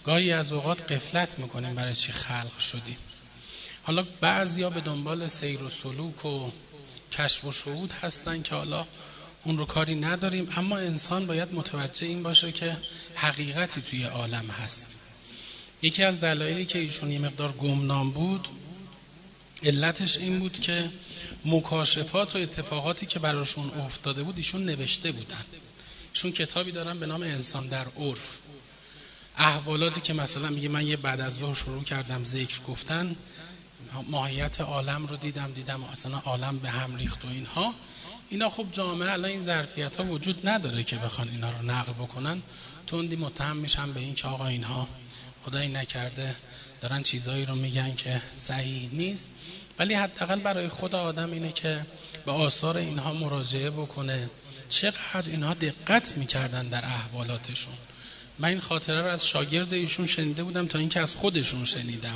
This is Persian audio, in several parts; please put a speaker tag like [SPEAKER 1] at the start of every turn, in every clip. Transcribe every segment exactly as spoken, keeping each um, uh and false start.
[SPEAKER 1] گاهی از اوقات غفلت میکنیم برای چی خلق شدیم. حالا بعضیا به دنبال سیر و سلوک و کشف و شهود هستن که حالا اون رو کاری نداریم، اما انسان باید متوجه این باشه که حقیقتی توی عالم هست. یکی از دلایلی که ایشون یه مقدار گمنام بود علتش این بود که مکاشفات و اتفاقاتی که براشون افتاده بود ایشون نوشته بودن. ایشون کتابی دارن به نام انسان در عرف، احوالاتی که مثلا میگه من یه بعد از ظهر شروع کردم ذکر گفتن، ماهیت عالم رو دیدم دیدم اصلا عالم به هم ریخت و اینها. اینا خب جامعه الان این ظرفیت ها وجود نداره که بخوان اینا رو نقل بکنن. تندی متهم میشن به این که آقا اینها خدایی نکرده دارن چیزایی رو میگن که صحیح نیست. ولی حداقل برای خود آدم اینه که به آثار اینها مراجعه بکنه، چقدر اینها دقت میکردن در احوالاتشون. من این خاطره رو از شاگرد ایشون شنیده بودم تا اینکه از خودشون شنیدم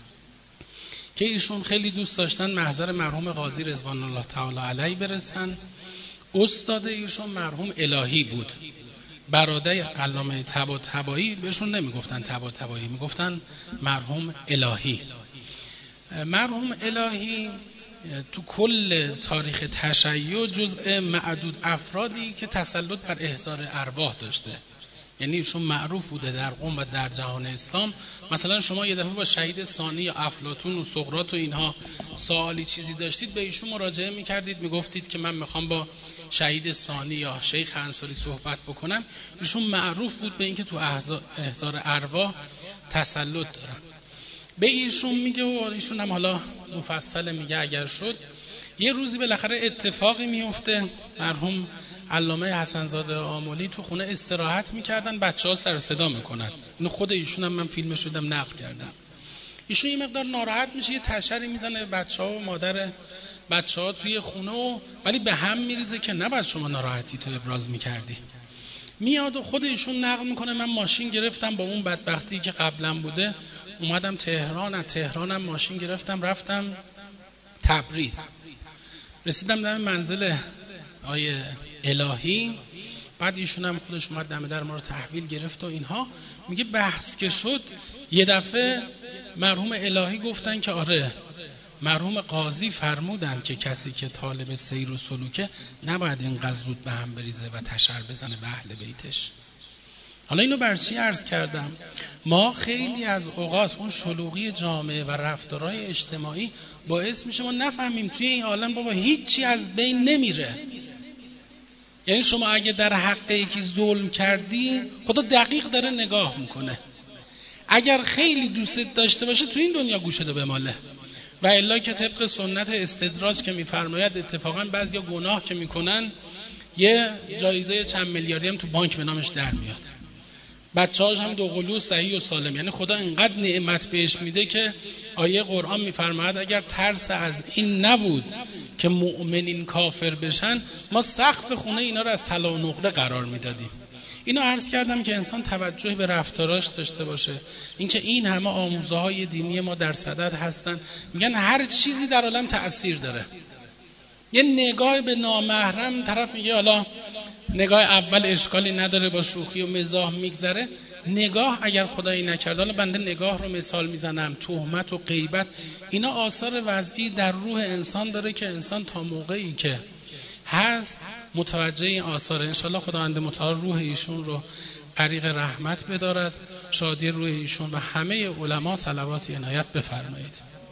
[SPEAKER 1] که ایشون خیلی دوست داشتن محضر مرحوم قاضی رضوان الله تعالی علیه برسن. استاد ایشون مرحوم الهی بود، برادر علامه طباطبایی. بهشون نمیگفتن طباطبایی، میگفتن مرحوم الهی. مرحوم الهی تو کل تاریخ تشیع جزء معدود افرادی که تسلط بر احضار ارواح داشته، یعنی ایشون معروف بوده در قم و در جهان اسلام. مثلا شما یه دفعه با شهید ثانی یا افلاطون و سقراط و اینها سوالی چیزی داشتید، به ایشون مراجعه میکردید، میگفتید که من میخوام با شهید ثانی یا شیخ انصاری صحبت بکنم. ایشون معروف بود به اینکه تو احضار ارواح تسلط دارن. به ایشون میگه و ایشون هم حالا مفصل میگه اگر شد یه روزی بالاخره اتفاقی میفته. مرحوم علامه حسن زاده آملی تو خونه استراحت میکردن، بچه‌ها سر صدا میکنن. اینو خود ایشون هم من فیلمش شدم نقل کردم. ایشون یه مقدار ناراحت میشه، یه تشری میزنه بچه‌ها و مادر بچه‌ها توی خونه و ولی به هم میریزه که نباید شما ناراحتی تو ابراز میکردی. میاد و خود ایشون نقل میکنه من ماشین گرفتم با اون بدبختی که قبلا بوده، اومدم تهران، از تهرانم ماشین گرفتم رفتم تبریز، رسیدم در منزل آیه الهی. بعد ایشون هم خودش اومد دم در ما رو تحویل گرفت و اینها. میگه بحث که شد یه دفعه مرحوم الهی گفتن که آره مرحوم قاضی فرمودن که کسی که طالب سیر و سلوکه نباید اینقدر زود به هم بریزه و تشر بزنه به اهل بیتش. حالا اینو بر چی عرض کردم؟ ما خیلی از اوقات اون شلوغی جامعه و رفتارهای اجتماعی باعث میشه ما نفهمیم توی این عالم بابا هیچی از بین نمیره. یعنی شما اگه در حق یکی ظلم کردی خدا دقیق داره نگاه میکنه. اگر خیلی دوست داشته باشه تو این دنیا گوشه دو بماله. و الا که طبق سنت استدراج که میفرماید اتفاقا بعضیا گناه که میکنن یه جایزه چند میلیاردی هم تو بانک به نامش در میاد، بچه‌هاش هم دوقلو صحیح و سالم. یعنی خدا اینقدر نعمت بهش میده که آیه قرآن میفرماید اگر ترس از این نبود که مؤمنین کافر بشن ما سقف خونه اینا رو از طلا و نقره قرار میدادیم. اینو عرض کردم که انسان توجه به رفتاراش داشته باشه. اینکه این همه آموزه های دینی ما در صدد هستن، میگن هر چیزی در عالم تأثیر داره. یه نگاه به نامحرم طرف میگه حالا نگاه اول اشکالی نداره، با شوخی و مزاح میگذره. نگاه اگر خدایی نکرد، حالا بنده نگاه رو مثال میزنم، تهمت و غیبت اینا آثار وضعی در روح انسان داره که انسان تا موقعی که هست متوجه این آثاره. انشالله خداوند متعال روح ایشون رو غریق رحمت بدارد، شادی روح ایشون و همه علما صلوات عنایت بفرمایید.